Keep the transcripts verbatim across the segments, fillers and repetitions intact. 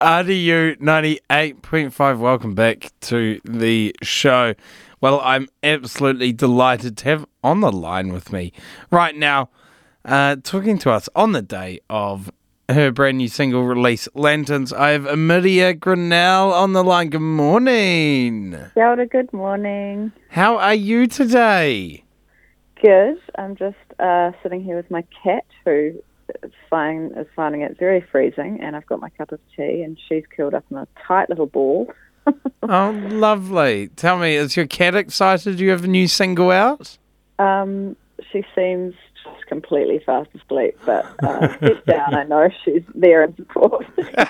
R D U ninety-eight point five, welcome back to the show. Well, I'm absolutely delighted to have on the line with me right now, uh, talking to us on the day of her brand new single release, Lanterns. I have Amidia Grinnell on the line. Good morning. Kia ora, good morning. How are you today? Good. I'm just uh, sitting here with my cat who is, find, is finding it very freezing, and I've got my cup of tea and she's curled up in a tight little ball. Oh, lovely. Tell me, is your cat excited you have a new single out? Um, she seems just completely fast asleep, but uh, deep down I know she's there in support.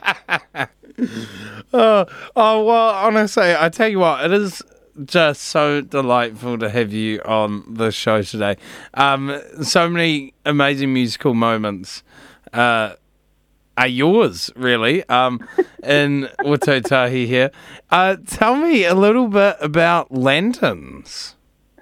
oh, oh, well, honestly, I tell you what, it is just so delightful to have you on the show today. Um, so many amazing musical moments uh, are yours, really, um, in Watotahi here. Uh, tell me a little bit about Lanterns.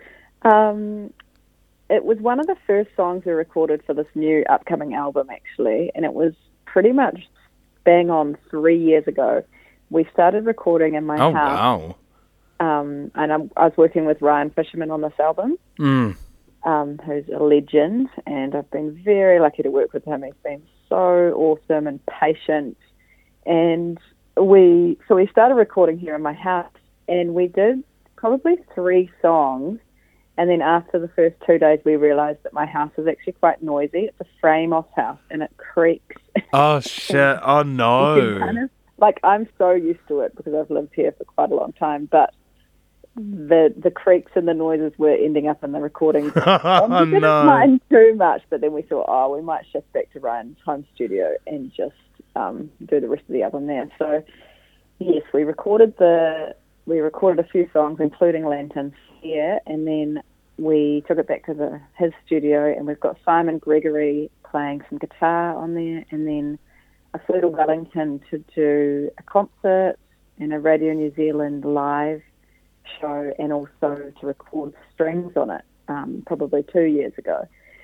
Um, it was one of the first songs we recorded for this new upcoming album, actually, and it was pretty much bang on three years ago. We started recording in my oh, house. Oh, wow. Um, and I'm, I was working with Ryan Fisherman on this album, Mm. um, who's a legend, and I've been very lucky to work with him. He's been so awesome and patient, and we so we started recording here in my house, and we did probably three songs, and then after the first two days, we realised that my house is actually quite noisy. It's a frame-off house, and it creaks. Oh, shit. Oh, no. kind of, like, I'm so used to it because I've lived here for quite a long time, but the the creaks and the noises were ending up in the recording. Oh, we didn't no. mind too much, but then we thought, oh, we might shift back to Ryan's home studio and just um, do the rest of the album there. So, yes, we recorded the we recorded a few songs, including Lanterns here, and then we took it back to the his studio, and we've got Simon Gregory playing some guitar on there, and then I flew to Wellington to do a concert and a Radio New Zealand live show, and also to record strings on it, um, probably two years ago.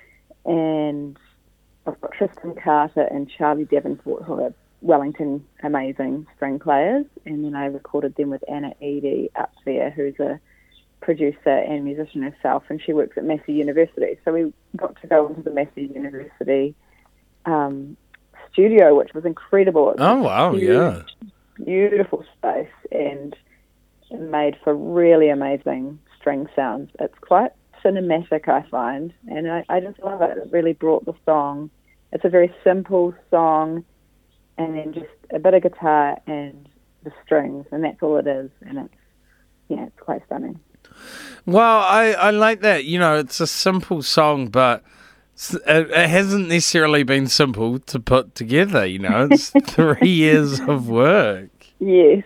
And I've got Tristan Carter and Charlie Davenport, who are Wellington amazing string players, and then I recorded them with Anna Eadie up there, who's a producer and musician herself, and she works at Massey University. So we got to go into the Massey University um, studio, which was incredible. It was Oh, wow, huge, yeah. Beautiful space, and made for really amazing string sounds. It's quite cinematic, I find, and I, I just love it. It really brought the song. It's a very simple song, and then just a bit of guitar and the strings, and that's all it is, and it's, yeah, it's quite stunning. Well, I, I like that. You know, it's a simple song, but it, it hasn't necessarily been simple to put together, you know. It's three years of work. Yes.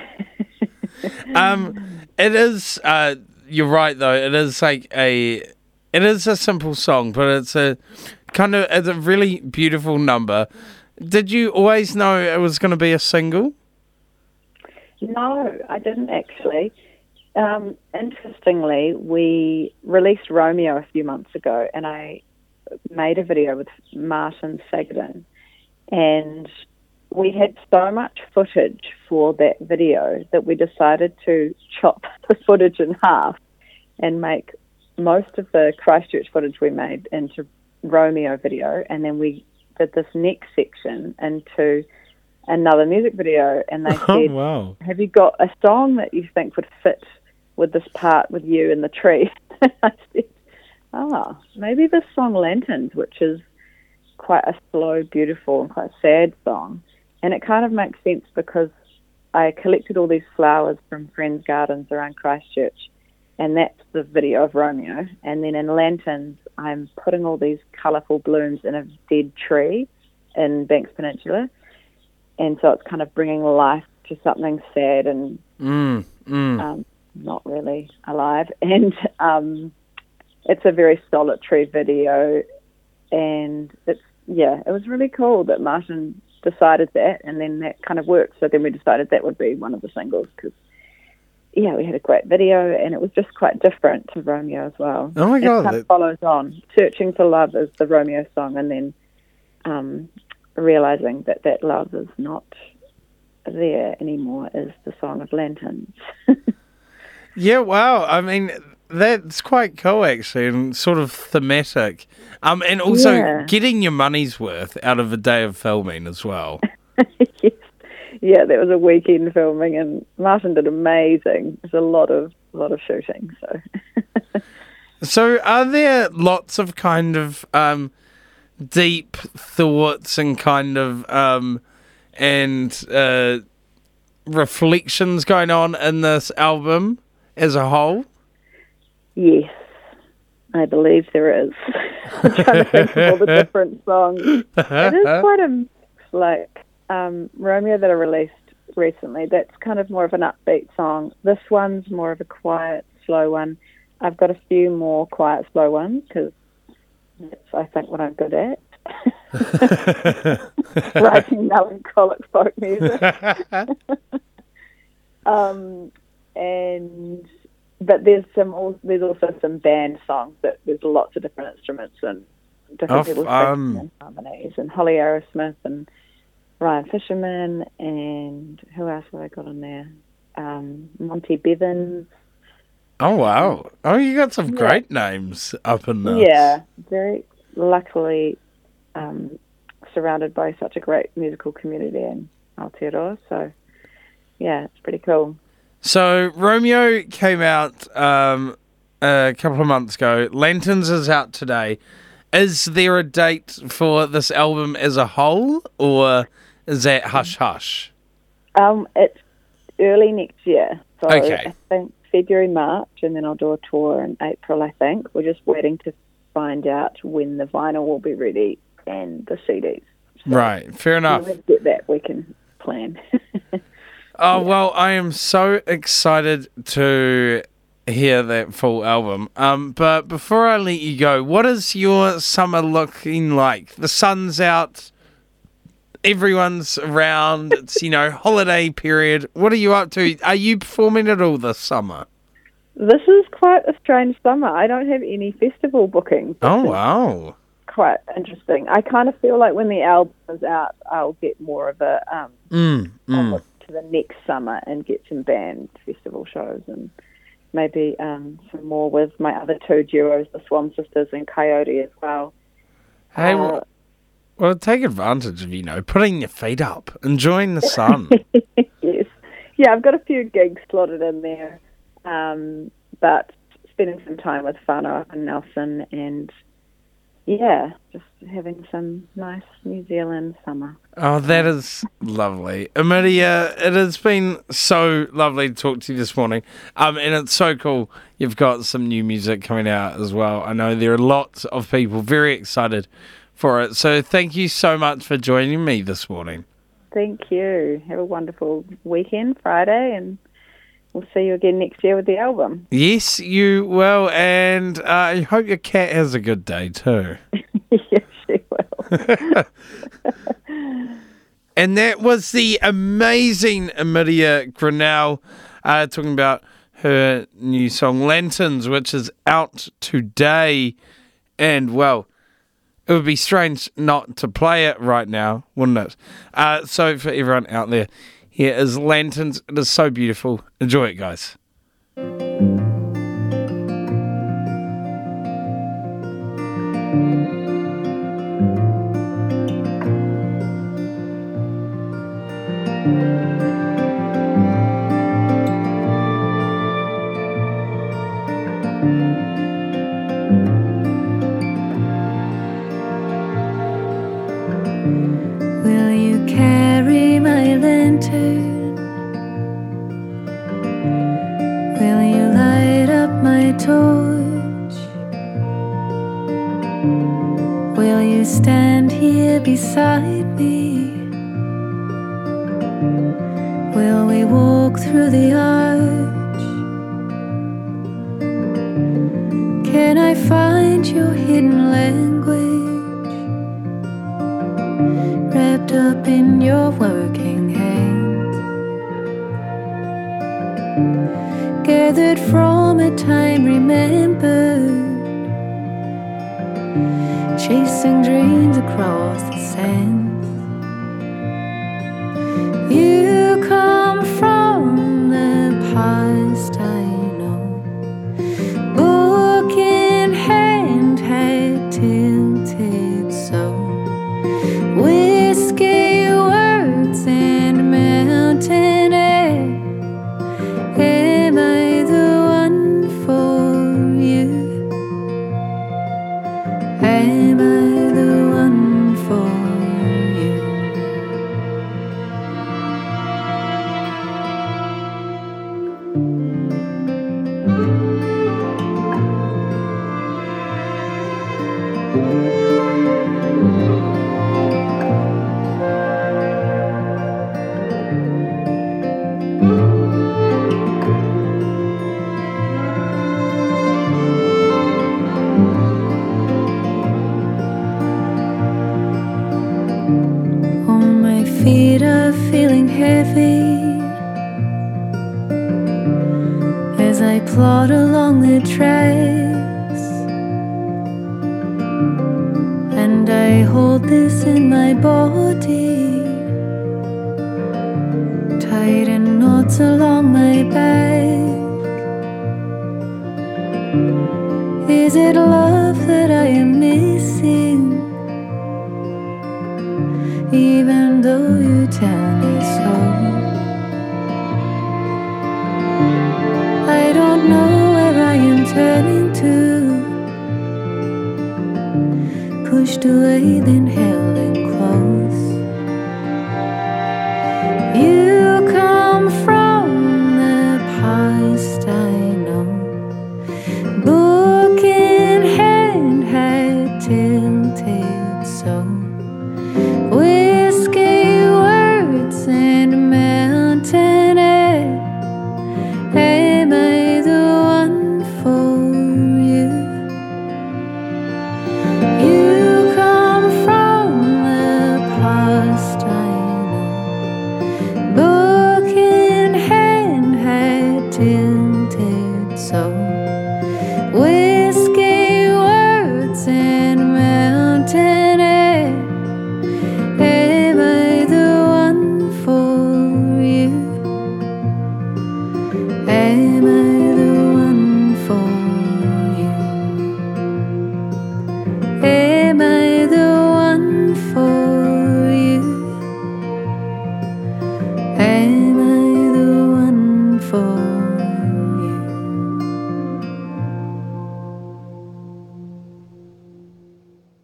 Um, it is, uh, you're right, though. It is like a, it is a simple song, but it's a kind of, it's a really beautiful number. Did you always know it was going to be a single? No, I didn't actually. Um, interestingly, we released Romeo a few months ago, and I made a video with Martin Sagden, and we had so much footage for that video that we decided to chop the footage in half and make most of the Christchurch footage we made into Romeo video, and then we did this next section into another music video, and they Oh, said, wow. have you got a song that you think would fit with this part with you in the tree? I said, ah, maybe this song Lanterns, which is quite a slow, beautiful, and quite sad song. And it kind of makes sense because I collected all these flowers from friends' gardens around Christchurch, and that's the video of Romeo. And then in Lanterns, I'm putting all these colourful blooms in a dead tree in Banks Peninsula. And so it's kind of bringing life to something sad and Mm, mm. um, not really alive. And um, it's a very solitary video, and it's, yeah, it was really cool that Martin decided that, and then that kind of worked. So then we decided that would be one of the singles because, yeah, we had a great video, and it was just quite different to Romeo as well. Oh, my It God. kind of follows on. Searching for Love is the Romeo song, and then um, realising that that love is not there anymore is the Song of Lanterns. Yeah, wow. I mean, that's quite cool, actually, and sort of thematic. Um, and also Yeah. getting your money's worth out of a day of filming as well. Yes. Yeah, that was a weekend filming, and Martin did amazing. There's a lot of a lot of shooting. So, So, are there lots of kind of um, deep thoughts and kind of um, and uh, reflections going on in this album as a whole? yes, I believe there is. I'm trying to think of all the different songs. It is quite a mix, like um, Romeo that I released recently. That's kind of more of an upbeat song. This one's more of a quiet, slow one. I've got a few more quiet, slow ones because that's, I think, what I'm good at. Writing melancholic folk music. um, and but there's some al- there's also some band songs that there's lots of different instruments and different Oh, people fun. singing and harmonies, and Holly Aerosmith and Ryan Fisherman, and who else have I got on there? Um, Monty Bevins. Oh, wow. Oh, you got some Yeah. great names up in there. Yeah, very luckily um, surrounded by such a great musical community in Aotearoa. So, yeah, it's pretty cool. So, Romeo came out um, a couple of months ago. Lanterns is out today. Is there a date for this album as a whole, or is that hush hush? Um, it's early next year. So Okay. I think February, March, and then I'll do a tour in April, I think. We're just waiting to find out when the vinyl will be ready and the C Ds. So Right, fair enough. when we get that, we can plan. Oh, well, I am so excited to hear that full album. Um, but before I let you go, what is your summer looking like? The sun's out, everyone's around, it's, you know, holiday period. What are you up to? Are you performing at all this summer? This is quite a strange summer. I don't have any festival bookings. Oh, which is wow. quite interesting. I kind of feel like when the album is out, I'll get more of a um, Mm, I'll mm. look to the next summer and get some band festival shows and maybe um, some more with my other two duos, the Swan Sisters and Coyote as well. Hey, Uh, well, well, take advantage of, you know, putting your feet up, enjoying the sun. Yes. Yeah, I've got a few gigs slotted in there, um, but spending some time with whānau up in Nelson and, yeah, just having some nice New Zealand summer. Oh, that is lovely. Amelia, it has been so lovely to talk to you this morning. Um, and it's so cool you've got some new music coming out as well. I know there are lots of people very excited for it. So thank you so much for joining me this morning. Thank you. Have a wonderful weekend, Friday, and we'll see you again next year with the album. Yes, you will. And uh, I hope your cat has a good day too. Yes, she will. And that was the amazing Amelia Grinnell uh, talking about her new song Lanterns, which is out today. And, well, it would be strange not to play it right now, wouldn't it? Uh, so for everyone out there, here is Lanterns. It is so beautiful. Enjoy it, guys. Will you carry my lantern? Will you light up my torch? Will you stand here beside me? Will we walk through the arch? Can I find your hidden language? Wrapped up in your working hands, gathered from a time remembered, chasing dreams across the sands. You mountain air. Am I the one for you? Am I the one for you? All my feet are feeling heavy as I plod along the tracks, and I hold this in my body, tied in knots along my back. Is it love that I am missing? Even though